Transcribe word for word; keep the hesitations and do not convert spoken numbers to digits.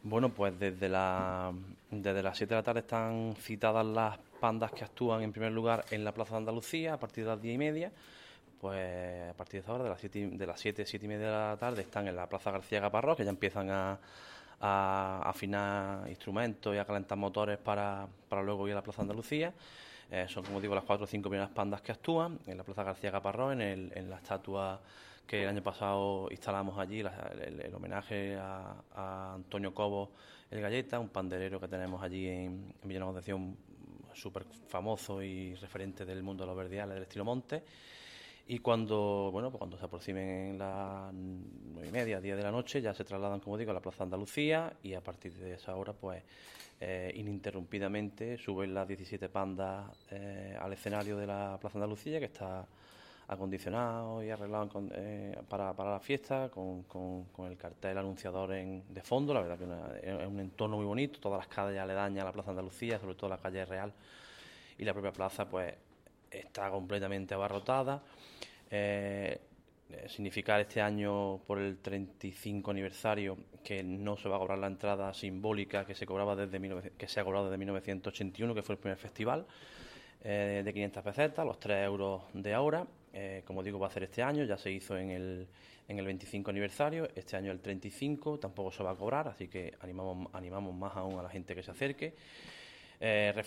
Bueno, pues desde, la, desde las siete de la tarde están citadas las pandas que actúan en primer lugar en la Plaza de Andalucía a partir de las diez y media. Pues a partir de esa hora, de las siete, de las siete, siete y media de la tarde, están en la Plaza García Caparrós, que ya empiezan a, a afinar instrumentos y a calentar motores para, para luego ir a la Plaza de Andalucía. Eh, son, como digo, las cuatro o cinco primeras pandas que actúan en la Plaza García Caparrós, en, el, en la estatua que el año pasado instalamos allí, la, el, el, homenaje a, a Antonio Cobo el Galleta, un panderero que tenemos allí en, en Villanueva de Concepción, súper famoso y referente del mundo de los verdiales del estilo Monte. Y cuando, bueno, pues cuando se aproximen las nueve y media, diez de la noche, ya se trasladan, como digo, a la Plaza de Andalucía, y a partir de esa hora, pues, eh, ininterrumpidamente suben las diecisiete pandas eh, al escenario de la Plaza de Andalucía, que está acondicionado y arreglado en, eh, para, para la fiesta, con, con, con el cartel anunciador en, de fondo. La verdad que una, es un entorno muy bonito, todas las calles aledañas a la Plaza de Andalucía, sobre todo la calle Real, y la propia plaza, pues, está completamente abarrotada. Eh, significar este año, por el treinta y cinco aniversario, que no se va a cobrar la entrada simbólica que se cobraba desde que se ha cobrado desde mil novecientos ochenta y uno, que fue el primer festival, eh, de quinientas pesetas, los tres euros de ahora. Eh, como digo, va a ser este año, ya se hizo en el, en el veinticinco aniversario, este año el treinta y cinco tampoco se va a cobrar, así que animamos, animamos más aún a la gente que se acerque. Eh,